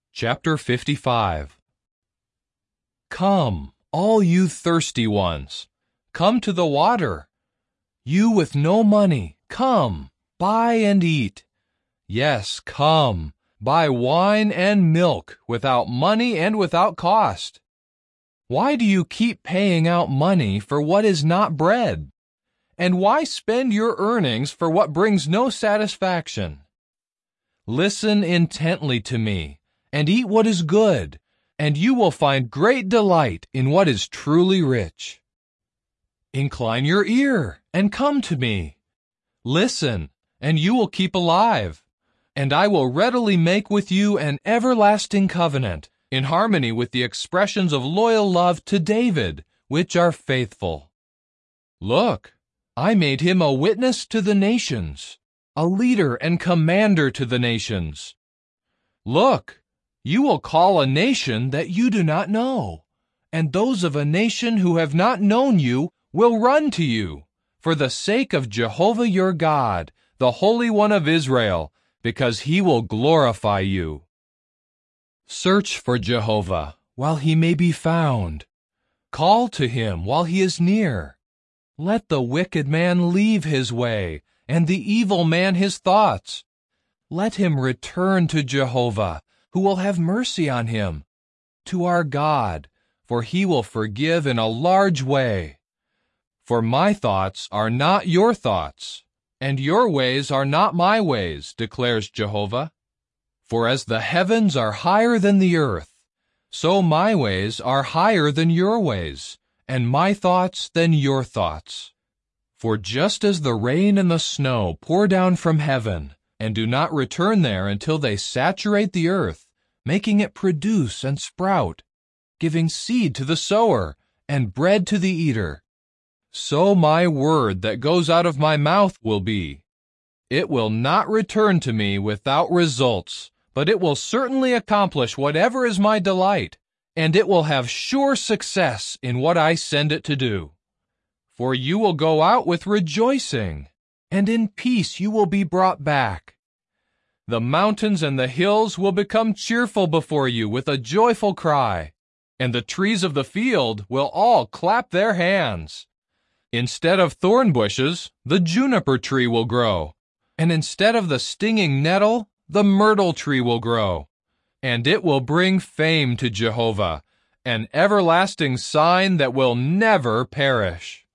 Chapter 55. Come, all you thirsty ones, come to the water. You with no money, come, buy and eat. Yes, come, buy wine and milk without money and without cost. Why do you keep paying out money for what is not bread? And why spend your earnings for what brings no satisfaction? Listen intently to me, and eat what is good, and you will find great delight in what is truly rich. Incline your ear, and come to me. Listen, and you will keep alive, and I will readily make with you an everlasting covenant, in harmony with the expressions of loyal love to David, which are faithful. Look, I made him a witness to the nations, a leader and commander to the nations. Look, you will call a nation that you do not know, and those of a nation who have not known you will run to you, for the sake of Jehovah your God, the Holy One of Israel, because he will glorify you. Search for Jehovah while he may be found. Call to him while he is near. Let the wicked man leave his way, and the evil man his thoughts. Let him return to Jehovah, who will have mercy on him, to our God, for he will forgive in a large way. For my thoughts are not your thoughts, and your ways are not my ways, declares Jehovah. For as the heavens are higher than the earth, so my ways are higher than your ways, and my thoughts than your thoughts. For just as the rain and the snow pour down from heaven, and do not return there until they saturate the earth, making it produce and sprout, giving seed to the sower and bread to the eater, so my word that goes out of my mouth will be. It will not return to me without results, but it will certainly accomplish whatever is my delight, and it will have sure success in what I send it to do. For you will go out with rejoicing, and in peace you will be brought back. The mountains and the hills will become cheerful before you with a joyful cry, and the trees of the field will all clap their hands. Instead of thorn bushes, the juniper tree will grow, and instead of the stinging nettle, the myrtle tree will grow, and it will bring fame to Jehovah, an everlasting sign that will never perish.